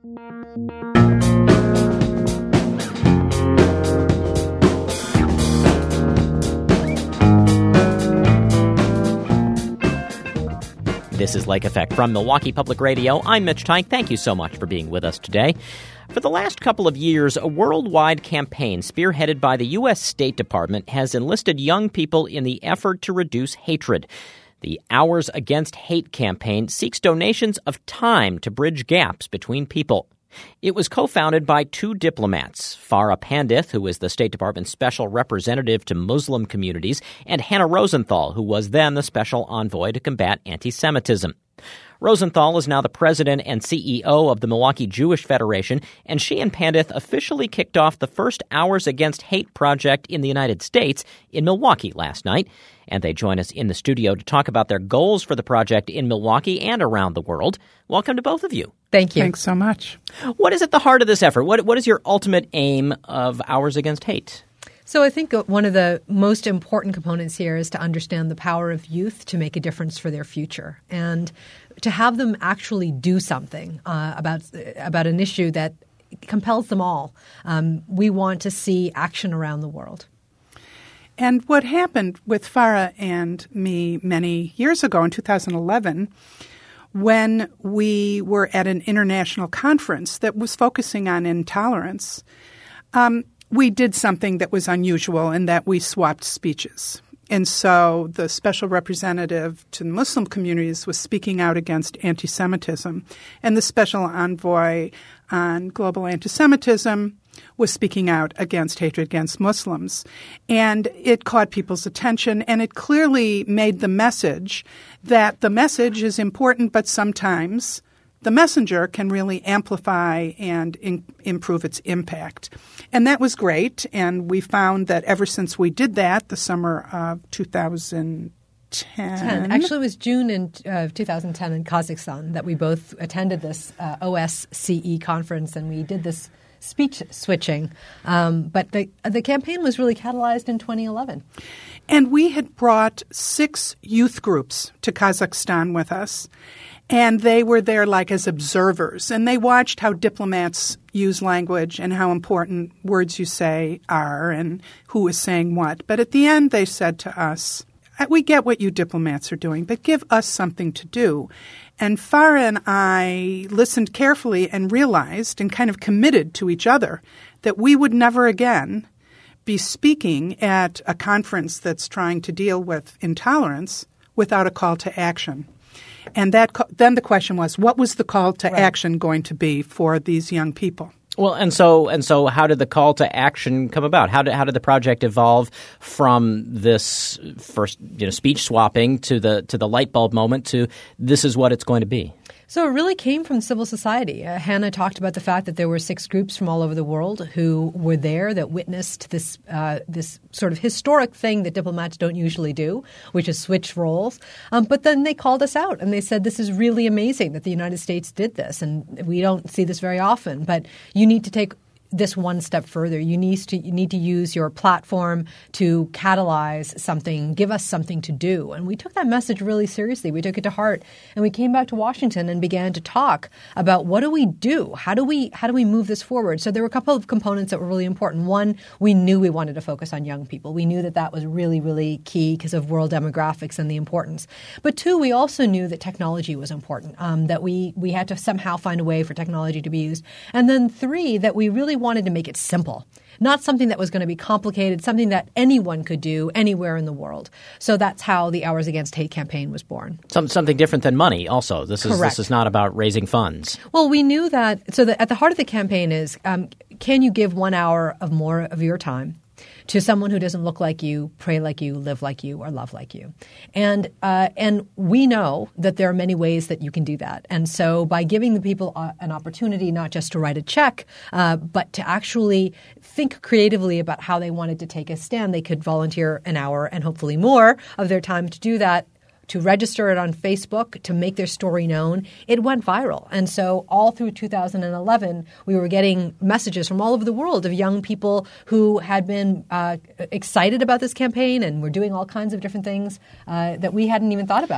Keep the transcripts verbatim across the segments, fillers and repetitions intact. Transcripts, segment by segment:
This is Lake Effect from Milwaukee Public Radio. I'm Mitch Teich. Thank you so much for being with us today. For the last couple of years, a worldwide campaign spearheaded by the U S State Department has enlisted young people in the effort to reduce hatred. The Hours Against Hate campaign seeks donations of time to bridge gaps between people. It was co-founded by two diplomats, Farah Pandith, who is the State Department's special representative to Muslim communities, and Hannah Rosenthal, who was then the special envoy to combat anti-Semitism. Rosenthal is now the president and C E O of the Milwaukee Jewish Federation, and she and Pandith officially kicked off the first Hours Against Hate project in the United States in Milwaukee last night. And they join us in the studio to talk about their goals for the project in Milwaukee and around the world. Welcome to both of you. Thank you. Thanks so much. What is at the heart of this effort? What What is your ultimate aim of Hours Against Hate? So I think one of the most important components here is to understand the power of youth to make a difference for their future and to have them actually do something uh, about about an issue that compels them all. Um, we want to see action around the world. And what happened with Farah and me many years ago in two thousand eleven, when we were at an international conference that was focusing on intolerance, um, we did something that was unusual in that we swapped speeches. And so the special representative to the Muslim communities was speaking out against anti-Semitism, and the special envoy on global anti-Semitism was speaking out against hatred against Muslims. And it caught people's attention, and it clearly made the message that the message is important, but sometimes the messenger can really amplify and in, improve its impact. And that was great, and we found that ever since we did that, the summer of two thousand ten. ten. Actually, it was June in uh, two thousand ten in Kazakhstan that we both attended this uh, O S C E conference, and we did this speech switching. Um, but the the campaign was really catalyzed in twenty eleven. And we had brought six youth groups to Kazakhstan with us, and they were there like as observers, and they watched how diplomats use language and how important words you say are and who is saying what. But at the end, they said to us, we get what you diplomats are doing, but give us something to do. And Farah and I listened carefully and realized and kind of committed to each other that we would never again be speaking at a conference that's trying to deal with intolerance without a call to action. And that then the question was, what was the call to right. action going to be for these young people? Well, and so and so, how did the call to action come about? How did how did the project evolve from this first, you know, speech swapping to the to the light bulb moment to this is what it's going to be? So it really came from civil society. Uh, Hannah talked about the fact that there were six groups from all over the world who were there that witnessed this uh, this sort of historic thing that diplomats don't usually do, which is switch roles. Um, but then they called us out and they said, this is really amazing that the United States did this, and we don't see this very often, but you need to take this one step further. You need to you need to use your platform to catalyze something, give us something to do. And we took that message really seriously. We took it to heart, and we came back to Washington and began to talk about what do we do? How do we how do we move this forward? So there were a couple of components that were really important. One, we knew we wanted to focus on young people. We knew that that was really, really key because of world demographics and the importance. But two, we also knew that technology was important, um, that we we had to somehow find a way for technology to be used. And then three, that we really wanted to make it simple, not something that was going to be complicated, something that anyone could do anywhere in the world. So that's how the Hours Against Hate campaign was born. Some, something different than money also. This is Correct. This is not about raising funds. Well, we knew that. So the, at the heart of the campaign is, um, can you give one hour of more of your time to someone who doesn't look like you, pray like you, live like you, or love like you? And uh, and we know that there are many ways that you can do that. And so by giving the people uh, an opportunity not just to write a check, uh, but to actually think creatively about how they wanted to take a stand, they could volunteer an hour and hopefully more of their time to do that, to register it on Facebook, to make their story known. It went viral. And so all through two thousand eleven, we were getting messages from all over the world of young people who had been uh, excited about this campaign and were doing all kinds of different things uh, that we hadn't even thought about.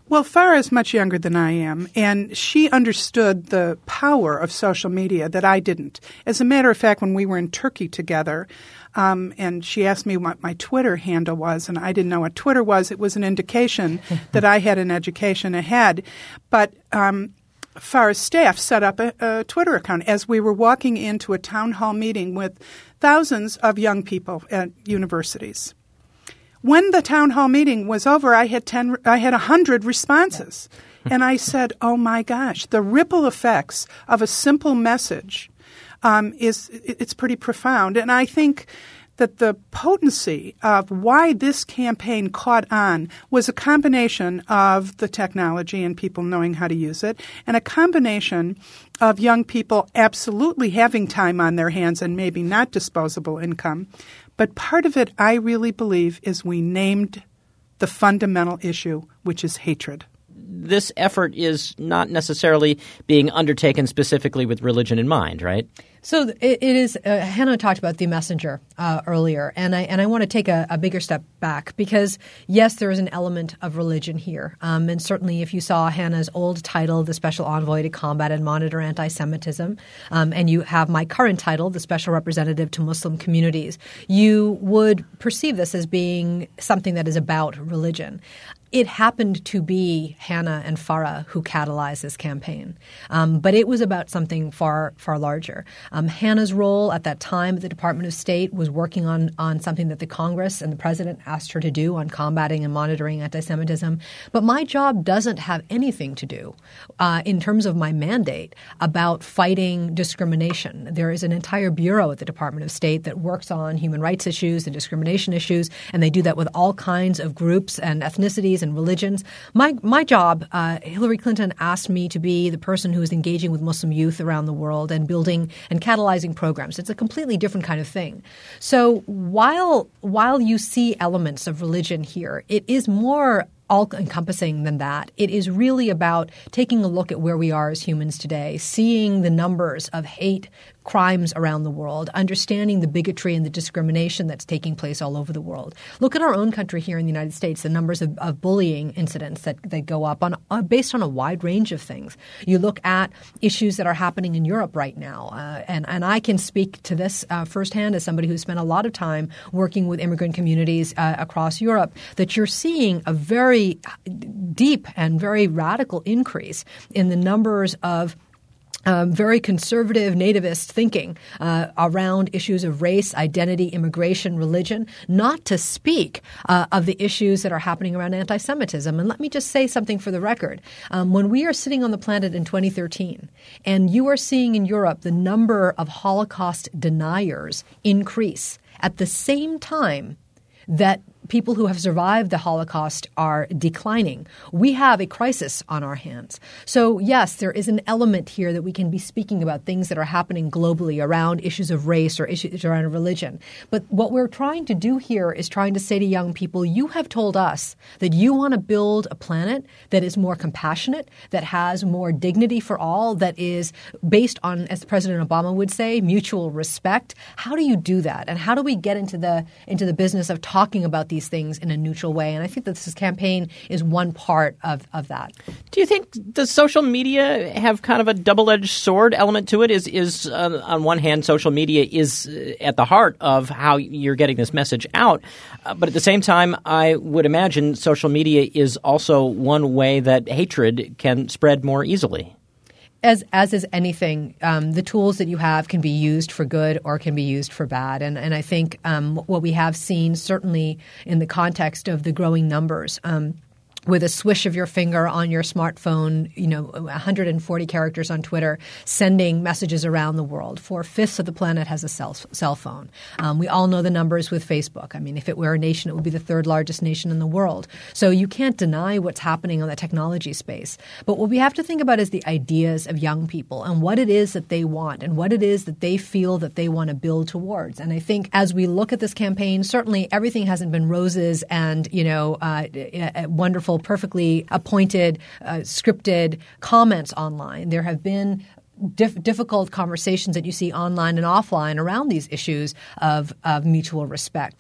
Well, Farah is much younger than I am, and she understood the power of social media that I didn't. As a matter of fact, when we were in Turkey together, um, and she asked me what my Twitter handle was, and I didn't know what Twitter was, it was an indication that I had an education ahead. But um, Farah's staff set up a, a Twitter account as we were walking into a town hall meeting with thousands of young people at universities. When the town hall meeting was over, I had ten, I had a hundred responses, and I said, "Oh my gosh, the ripple effects of a simple message um, is it's pretty profound." And I think that the potency of why this campaign caught on was a combination of the technology and people knowing how to use it, and a combination of young people absolutely having time on their hands and maybe not disposable income. But part of it, I really believe, is we named the fundamental issue, which is hatred. This effort is not necessarily being undertaken specifically with religion in mind, right? So it, it is. Uh, Hannah talked about the messenger uh, earlier, and I and I want to take a, a bigger step back because yes, there is an element of religion here, um, and certainly if you saw Hannah's old title, the Special Envoy to Combat and Monitor Anti-Semitism, um, and you have my current title, the Special Representative to Muslim Communities, you would perceive this as being something that is about religion. It happened to be Hannah and Farah who catalyzed this campaign, um, but it was about something far, far larger. Um, Hannah's role at that time at the Department of State was working on, on something that the Congress and the President asked her to do on combating and monitoring anti-Semitism. But my job doesn't have anything to do uh, in terms of my mandate about fighting discrimination. There is an entire bureau at the Department of State that works on human rights issues and discrimination issues, and they do that with all kinds of groups and ethnicities and religions. My my job, uh, Hillary Clinton asked me to be the person who is engaging with Muslim youth around the world and building and catalyzing programs. It's a completely different kind of thing. So while while you see elements of religion here, it is more all-encompassing than that. It is really about taking a look at where we are as humans today, seeing the numbers of hate crimes around the world, understanding the bigotry and the discrimination that's taking place all over the world. Look at our own country here in the United States, the numbers of, of bullying incidents that, that go up on uh, based on a wide range of things. You look at issues that are happening in Europe right now, uh, and, and I can speak to this uh, firsthand as somebody who's spent a lot of time working with immigrant communities uh, across Europe, that you're seeing a very deep and very radical increase in the numbers of Um, very conservative nativist thinking uh, around issues of race, identity, immigration, religion, not to speak uh, of the issues that are happening around anti-Semitism. And let me just say something for the record. Um, when we are sitting on the planet in twenty thirteen and you are seeing in Europe the number of Holocaust deniers increase at the same time that people who have survived the Holocaust are declining, we have a crisis on our hands. So, yes, there is an element here that we can be speaking about things that are happening globally around issues of race or issues around religion. But what we're trying to do here is trying to say to young people, you have told us that you want to build a planet that is more compassionate, that has more dignity for all, that is based on, as President Obama would say, mutual respect. How do you do that? And how do we get into the into the business of talking about these things in a neutral way? And I think that this campaign is one part of, of that. Do you think does social media have kind of a double-edged sword element to it? Is is uh, on one hand, social media is at the heart of how you're getting this message out, uh, but at the same time, I would imagine social media is also one way that hatred can spread more easily. As as is anything, um, the tools that you have can be used for good or can be used for bad. And and I think um, what we have seen, certainly in the context of the growing numbers, um, with a swish of your finger on your smartphone, you know, one hundred forty characters on Twitter, sending messages around the world. Four-fifths of the planet has a cell, cell phone. Um, we all know the numbers with Facebook. I mean, if it were a nation, it would be the third largest nation in the world. So you can't deny what's happening on the technology space. But what we have to think about is the ideas of young people and what it is that they want and what it is that they feel that they want to build towards. And I think as we look at this campaign, certainly everything hasn't been roses and, you know, uh, wonderful, perfectly appointed, uh, scripted comments online. There have been Dif- difficult conversations that you see online and offline around these issues of, of mutual respect.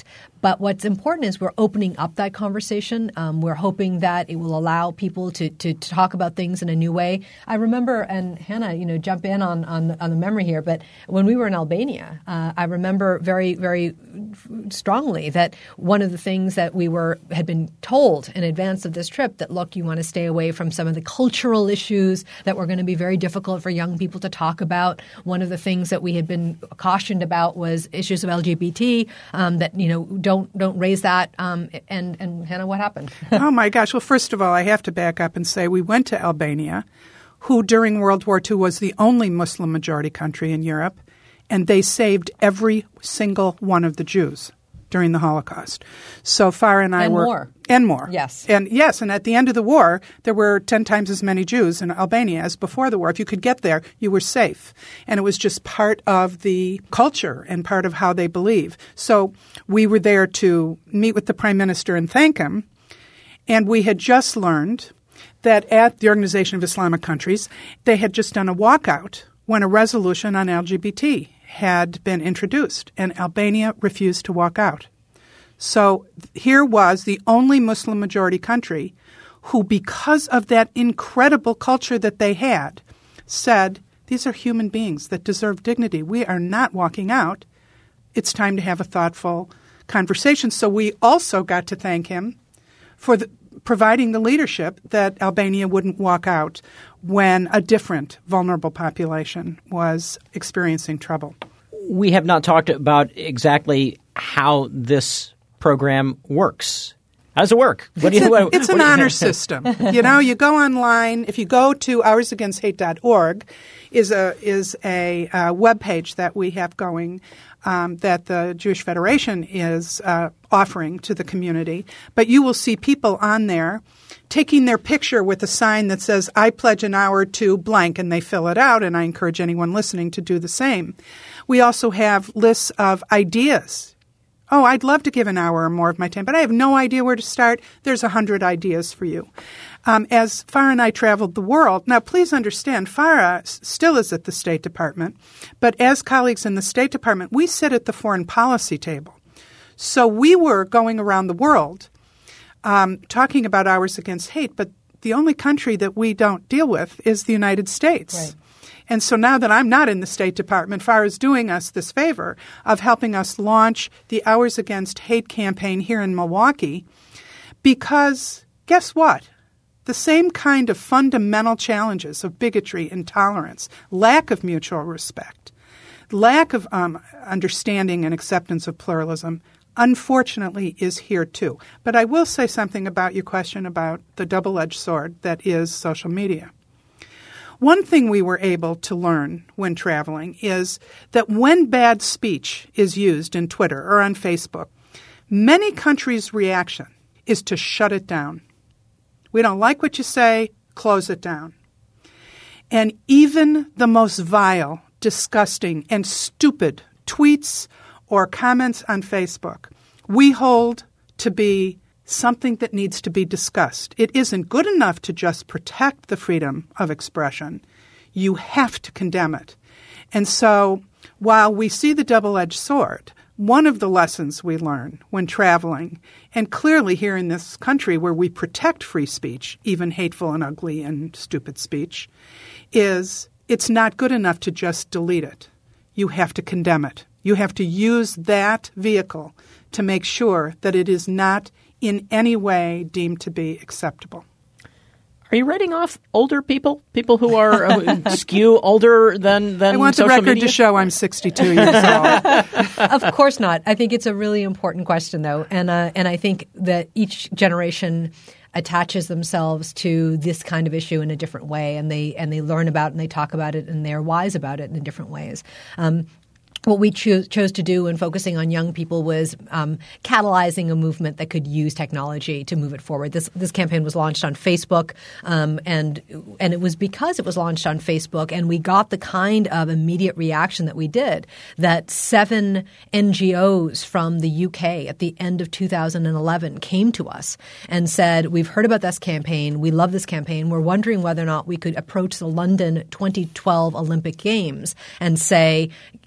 But what's important is we're opening up that conversation. Um, we're hoping that it will allow people to, to to talk about things in a new way. I remember, and Hannah, you know, jump in on on, on the memory here, but when we were in Albania, uh, I remember very very strongly that one of the things that we were had been told in advance of this trip that, look, you want to stay away from some of the cultural issues that were going to be very difficult for young people to talk about. One of the things that we had been cautioned about was issues of L G B T, um, that, you know, don't don't raise that. Um, and, and Hannah, what happened? Oh, my gosh. Well, first of all, I have to back up and say we went to Albania, who during World War Two was the only Muslim-majority country in Europe, and they saved every single one of the Jews during the Holocaust. So Farah and I and were more. and more. Yes. And yes, and at the end of the war, there were ten times as many Jews in Albania as before the war. If you could get there, you were safe. And it was just part of the culture and part of how they believe. So we were there to meet with the Prime Minister and thank him. And we had just learned that at the Organization of Islamic Countries, they had just done a walkout when a resolution on L G B T had been introduced, and Albania refused to walk out. So here was the only Muslim-majority country who, because of that incredible culture that they had, said, these are human beings that deserve dignity. We are not walking out. It's time to have a thoughtful conversation. So we also got to thank him for the, providing the leadership that Albania wouldn't walk out when a different vulnerable population was experiencing trouble. We have not talked about exactly how this program works. How does it work? What it's do you, a, what, it's what an do you, honor system. You know, you go online. If you go to hours against hate dot org, is a is a uh, web page that we have going um, that the Jewish Federation is uh, offering to the community. But you will see people on there taking their picture with a sign that says, I pledge an hour to blank, and they fill it out, and I encourage anyone listening to do the same. We also have lists of ideas. Oh, I'd love to give an hour or more of my time, but I have no idea where to start. There's a hundred ideas for you. Um, as Farah and I traveled the world, now please understand, Farah s- still is at the State Department, but as colleagues in the State Department, we sit at the foreign policy table. So we were going around the world um, talking about Hours Against Hate, but the only country that we don't deal with is the United States. Right. And so now that I'm not in the State Department, Farah is doing us this favor of helping us launch the Hours Against Hate campaign here in Milwaukee, because guess what? The same kind of fundamental challenges of bigotry, intolerance, lack of mutual respect, lack of um, understanding and acceptance of pluralism, unfortunately, is here too. But I will say something about your question about the double-edged sword that is social media. One thing we were able to learn when traveling is that when bad speech is used in Twitter or on Facebook, many countries' reaction is to shut it down. We don't like what you say, close it down. And even the most vile, disgusting, and stupid tweets or comments on Facebook, we hold to be something that needs to be discussed. It isn't good enough to just protect the freedom of expression. You have to condemn it. And so while we see the double-edged sword, one of the lessons we learn when traveling, and clearly here in this country where we protect free speech, even hateful and ugly and stupid speech, is it's not good enough to just delete it. You have to condemn it. You have to use that vehicle to make sure that it is not in any way deemed to be acceptable. Are you writing off older people, people who are uh, skew older than, than I want social the record media? to show I'm sixty-two years old. Of course not. I think it's a really important question, though, and uh, and I think that each generation attaches themselves to this kind of issue in a different way, and they and they learn about it and they talk about it and they're wise about it in different ways. Um, What we cho- chose to do in focusing on young people was um, catalyzing a movement that could use technology to move it forward. This this campaign was launched on Facebook, um, and and it was because it was launched on Facebook and we got the kind of immediate reaction that we did that seven N G Os from the U K at the end of two thousand eleven came to us and said, we've heard about this campaign. We love this campaign. We're wondering whether or not we could approach the London twenty twelve Olympic Games and say,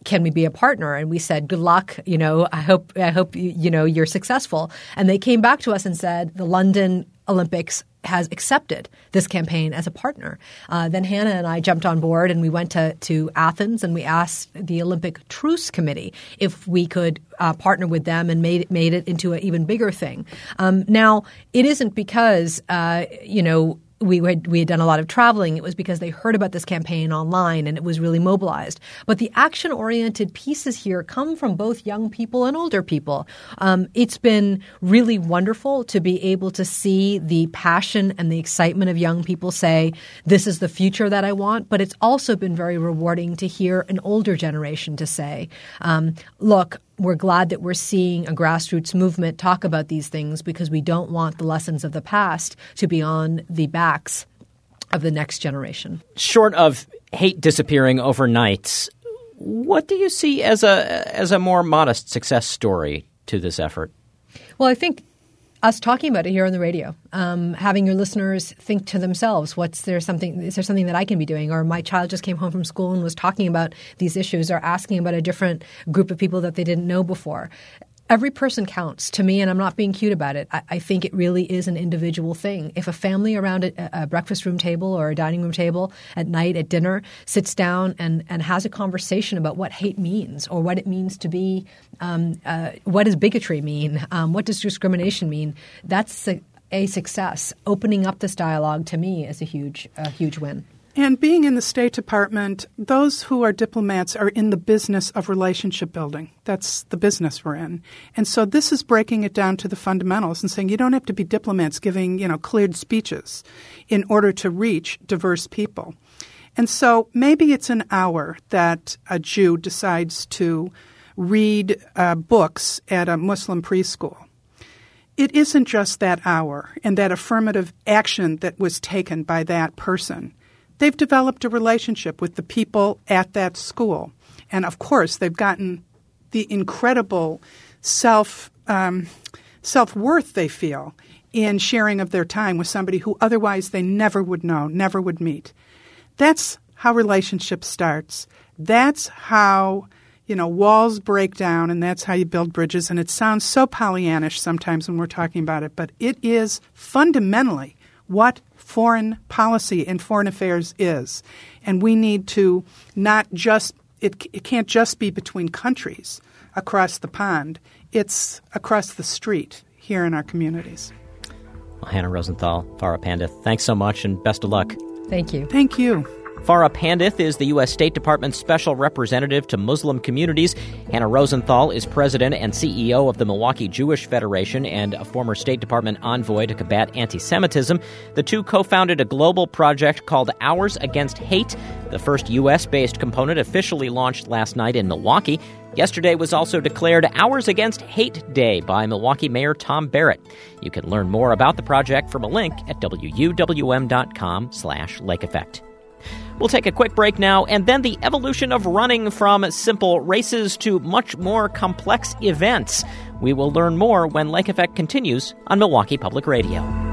can we be a partner? And we said, good luck. You know, I hope, I hope, you know, you're successful. And they came back to us and said, the London Olympics has accepted this campaign as a partner. Uh, then Hannah and I jumped on board and we went to, to Athens and we asked the Olympic Truce Committee if we could uh, partner with them and made it, made it into an even bigger thing. Um, now, it isn't because, uh, you know, We had, we had done a lot of traveling. It was because they heard about this campaign online and it was really mobilized. But the action-oriented pieces here come from both young people and older people. Um, it's been really wonderful to be able to see the passion and the excitement of young people say, this is the future that I want. But it's also been very rewarding to hear an older generation to say, um, look, we're glad that we're seeing a grassroots movement talk about these things because we don't want the lessons of the past to be on the backs of the next generation. Short of hate disappearing overnight, what do you see as a as a more modest success story to this effort? Well, I think us talking about it here on the radio, um, having your listeners think to themselves, what's there something, is there something that I can be doing? Or my child just came home from school and was talking about these issues or asking about a different group of people that they didn't know before. Every person counts to me, and I'm not being cute about it. I, I think it really is an individual thing. If a family around a, a breakfast room table or a dining room table at night at dinner sits down and, and has a conversation about what hate means or what it means to be um, – uh, what does bigotry mean? Um, what does discrimination mean? That's a, a success. Opening up this dialogue to me is a huge, a huge win. And being in the State Department, those who are diplomats are in the business of relationship building. That's the business we're in. And so this is breaking it down to the fundamentals and saying you don't have to be diplomats giving, you know, cleared speeches in order to reach diverse people. And so maybe it's an hour that a Jew decides to read uh, books at a Muslim preschool. It isn't just that hour and that affirmative action that was taken by that person. They've developed a relationship with the people at that school. And, of course, they've gotten the incredible self um, self-worth they feel in sharing of their time with somebody who otherwise they never would know, never would meet. That's how relationship starts. That's how, you know, walls break down, and that's how you build bridges. And it sounds so Pollyannish sometimes when we're talking about it, but it is fundamentally what foreign policy and foreign affairs is. And we need to not just it, – it can't just be between countries across the pond. It's across the street here in our communities. Well, Hannah Rosenthal, Farah Pandith, thanks so much and best of luck. Thank you. Thank you. Farah Pandith is the U S. State Department's special representative to Muslim communities. Hannah Rosenthal is president and C E O of the Milwaukee Jewish Federation and a former State Department envoy to combat anti-Semitism. The two co-founded a global project called Hours Against Hate. The first U S-based component officially launched last night in Milwaukee. Yesterday was also declared Hours Against Hate Day by Milwaukee Mayor Tom Barrett. You can learn more about the project from a link at W U W M dot com slash Lake Effect. We'll take a quick break now, and then the evolution of running from simple races to much more complex events. We will learn more when Lake Effect continues on Milwaukee Public Radio.